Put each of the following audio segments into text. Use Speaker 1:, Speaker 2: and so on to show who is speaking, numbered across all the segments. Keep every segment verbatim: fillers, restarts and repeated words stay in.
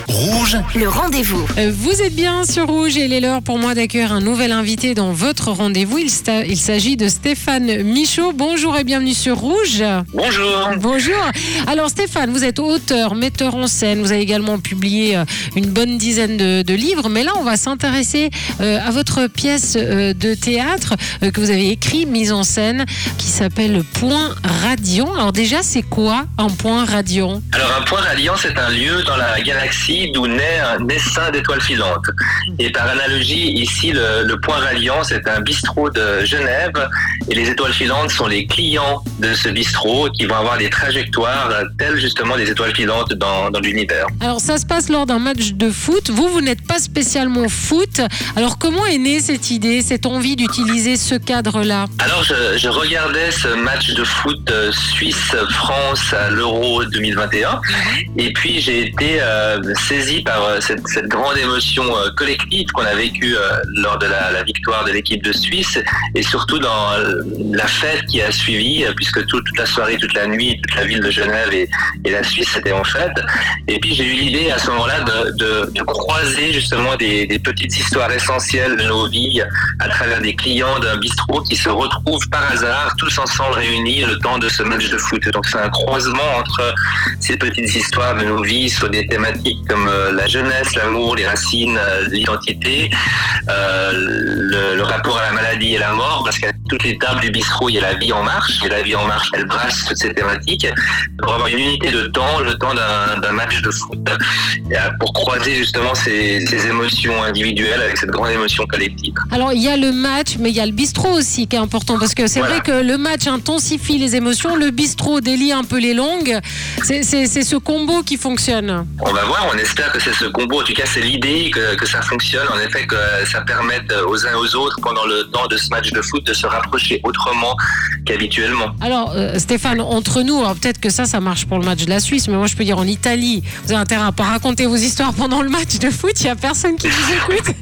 Speaker 1: Rouge,
Speaker 2: le rendez-vous.
Speaker 3: Euh, Vous êtes bien sur Rouge et il est l'heure pour moi d'accueillir un nouvel invité dans votre rendez-vous. Il, sta- il s'agit de Stéphane Michaud. Bonjour et bienvenue sur Rouge.
Speaker 4: Bonjour.
Speaker 3: Bonjour. Alors Stéphane, vous êtes auteur, metteur en scène. Vous avez également publié euh, une bonne dizaine de, de livres. Mais là, on va s'intéresser euh, à votre pièce euh, de théâtre euh, que vous avez écrit, mise en scène, qui s'appelle Point Radiant. Alors déjà, c'est quoi un point radiant?
Speaker 4: Alors un point radiant, c'est un lieu dans la galaxie d'où naît un essaim d'étoiles filantes. Et par analogie, ici, le, le point radiant, c'est un bistrot de Genève. Et les étoiles filantes sont les clients de ce bistrot qui vont avoir des trajectoires telles justement des étoiles filantes dans, dans l'univers.
Speaker 3: Alors ça se passe lors d'un match de foot. Vous, vous n'êtes pas spécialement foot. Alors comment est née cette idée, cette envie d'utiliser ce cadre-là?
Speaker 4: Alors je, je regardais ce match de foot euh, Suisse-France à l'Euro deux mille vingt et un et puis j'ai été euh, saisi par euh, cette, cette grande émotion euh, collective qu'on a vécue euh, lors de la, la victoire de l'équipe de Suisse et surtout dans euh, la fête qui a suivi euh, puisque tout, toute la soirée, toute la nuit, toute la ville de Genève et, et la Suisse étaient en fête. Et puis j'ai eu l'idée à ce moment-là de, de, de croiser justement des, des petites histoires essentielles de nos vies à travers des clients d'un bistrot qui se retrouvent par hasard tous ensemble réunis le temps de ce match de foot. Donc c'est un croisement entre ces petites histoires de nos vies sur des thématiques comme euh, la jeunesse, l'amour, les racines, euh, l'identité, euh, le, le rapport à la maladie et la mort, parce qu'à toutes les tables du bistrot, il y a la vie en marche, et la vie en marche, elle brasse toutes ces thématiques pour avoir une unité de temps, le temps d'un, d'un match de foot, et, euh, pour croiser justement ces, ces émotions individuelles avec cette grande émotion collective.
Speaker 3: Alors il y a le match, mais il y a le bistrot aussi qui est important, parce que c'est
Speaker 4: Voilà.
Speaker 3: vrai que le match intensifie les émotions, le bistrot délie un peu les langues. C'est, c'est, c'est ce combo qui fonctionne.
Speaker 4: On va voir, on espère que c'est ce combo. En tout cas, c'est l'idée que, que ça fonctionne. En effet, que ça permette aux uns et aux autres, pendant le temps de ce match de foot, de se rapprocher autrement qu'habituellement.
Speaker 3: Alors euh, Stéphane, entre nous, alors peut-être que ça, ça marche pour le match de la Suisse, mais moi je peux dire en Italie, vous avez intérêt à pas raconter vos histoires pendant le match de foot, il y a personne qui vous écoute.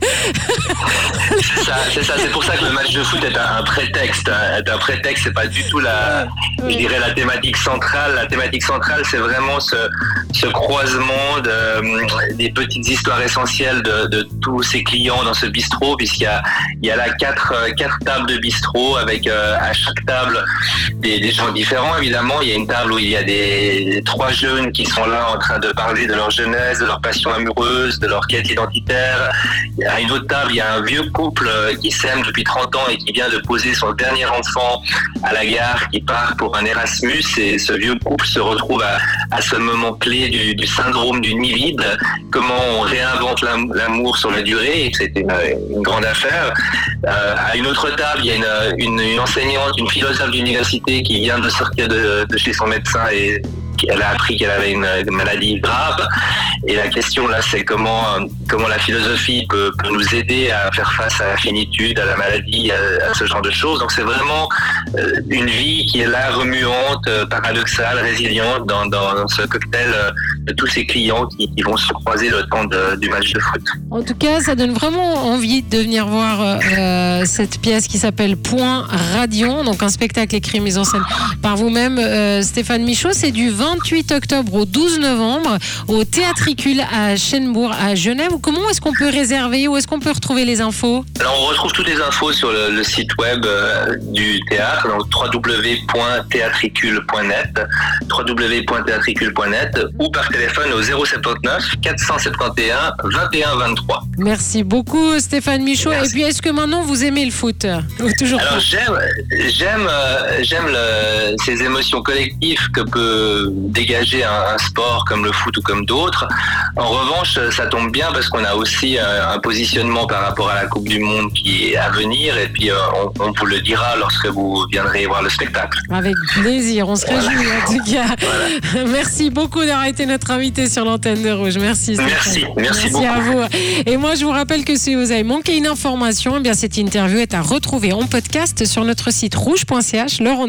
Speaker 4: C'est ça, c'est ça. C'est pour ça que le match de foot est un, un prétexte. hein. Est un prétexte, c'est pas du tout la, je dirais, la thématique centrale. La thématique centrale, c'est vraiment ce, ce croisement de, des petites histoires essentielles de, de tous ces clients dans ce bistrot, puisqu'il y a, il y a là quatre, quatre tables de bistrot avec euh, à chaque table des, des gens différents. Évidemment, il y a une table où il y a des, des trois jeunes qui sont là en train de parler de leur jeunesse, de leur passion amoureuse, de leur quête identitaire. À une autre table, il y a un vieux couple qui s'aime depuis trente ans et qui vient de poser son dernier enfant à la gare, qui part pour un Erasmus, et ce vieux couple se retrouve à, à ce moment clé du, du syndrome du nid vide, comment on réinvente l'am- l'amour sur la durée, et c'est une, une grande affaire. Euh, à une autre table, il y a une, une, une enseignante, une philosophe d'université qui vient de sortir de, de chez son médecin et elle a appris qu'elle avait une, une maladie grave. Et la question là, c'est comment comment la philosophie peut, peut nous aider à faire face à la finitude, à la maladie, à, à ce genre de choses. Donc c'est vraiment euh, une vie qui est là, remuante, euh, paradoxale, résiliente dans, dans, dans ce cocktail euh, de tous ces clients qui, qui vont se croiser le temps de, du match de foot.
Speaker 3: En tout cas, ça donne vraiment envie de venir voir euh, cette pièce qui s'appelle Point Radiant, donc un spectacle écrit, mis en scène par vous-même, euh, Stéphane Michaud. C'est du vingt-huit octobre au douze novembre au Théâtricule à Schennebourg, à Genève. Comment est-ce qu'on peut réserver? Où est-ce qu'on peut retrouver les infos?
Speaker 4: Alors on retrouve toutes les infos sur le, le site web euh, du théâtre, donc w w w point théâtricule point net, w w w point théâtricule point net, ou par téléphone au zéro sept neuf quatre cent soixante et un vingt et un vingt-trois.
Speaker 3: Merci beaucoup Stéphane Michaud.
Speaker 4: Merci.
Speaker 3: Et puis est-ce que maintenant vous aimez le foot? Ou toujours
Speaker 4: Alors
Speaker 3: pas?
Speaker 4: j'aime, j'aime, euh, j'aime le, ces émotions collectives que peut dégager un, un sport comme le foot ou comme d'autres. En revanche, ça tombe bien parce qu'on a aussi un, un positionnement par rapport à la Coupe du Monde qui est à venir, et puis euh, on, on vous le dira lorsque vous viendrez voir le spectacle.
Speaker 3: Avec plaisir, on se réjouit en tout cas.
Speaker 4: Voilà.
Speaker 3: Merci beaucoup d'avoir été notre invité sur l'antenne de Rouge. Merci Stéphane.
Speaker 4: Merci, merci beaucoup.
Speaker 3: à vous. Et moi je vous rappelle que si vous avez manqué une information, eh bien cette interview est à retrouver en podcast sur notre site rouge point c h. Le